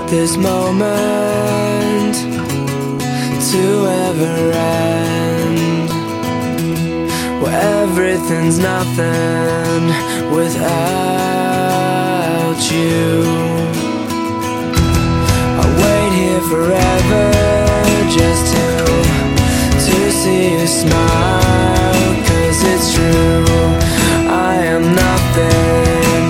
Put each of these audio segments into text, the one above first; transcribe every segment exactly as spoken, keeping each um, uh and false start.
want this moment to ever end, where everything's nothing without you. I'll wait here forever just to to see you smile, 'cause it's true, I am nothing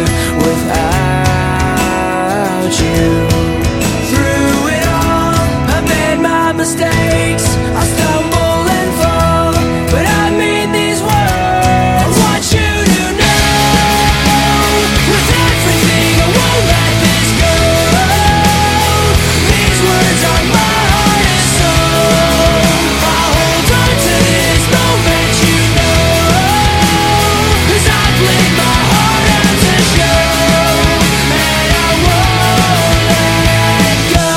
without you. Through it all, I made my mistakes, I stumble and fall, but I mean these words. I want you to know, with everything I won't let this go. These words are my heart and soul. I'll hold on to this moment, you know, 'cause I played my heart out to show, and I won't let go.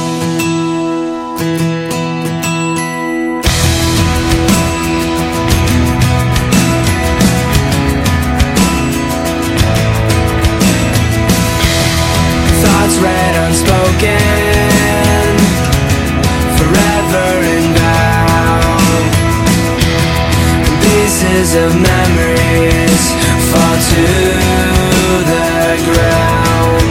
Thoughts read unspoken, forever in vow. Pieces of memories fall to the ground.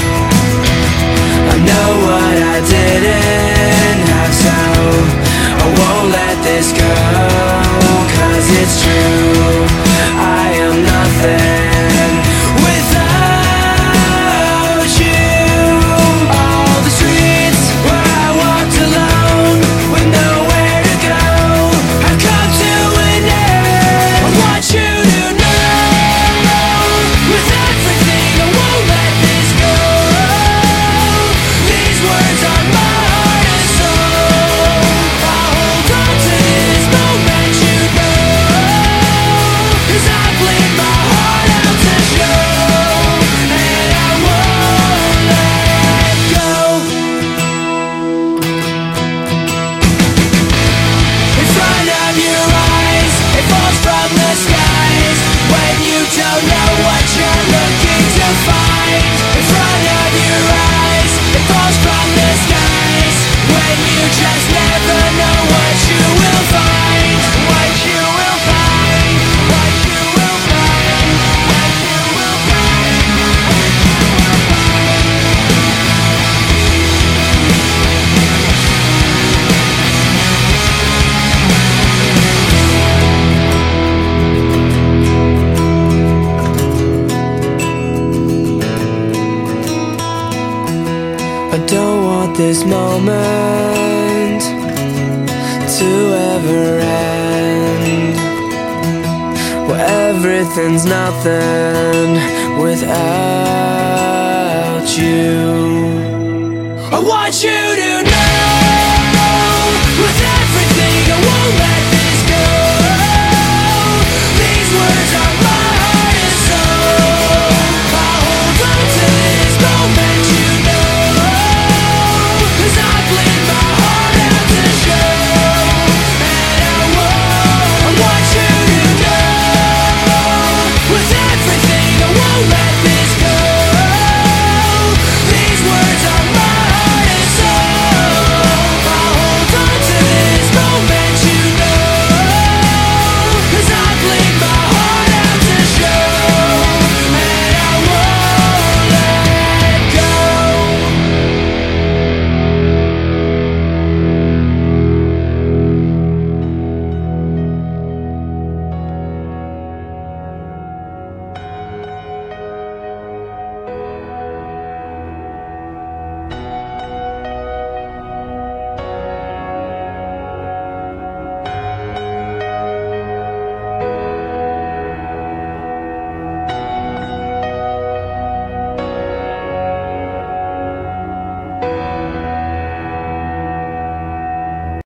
I know what I didn't have, so I won't let this go, 'cause it's true, I am nothing without you. All the streets where I walked alone with nowhere to go have come to an end. I want you to know, with everything I won't let this go. These words are my heart and soul. I'll hold on to this moment, you know, 'cause I played my heart out to show, and I won't let go. In front of your eyes, it falls from the skies, when you don't know what you're looking to find. In front of your eyes, it falls from the skies, when you just never know what you will find. What you will find, what you will find, what you will find. I don't want this moment to ever end, where everything's nothing without you. I want you to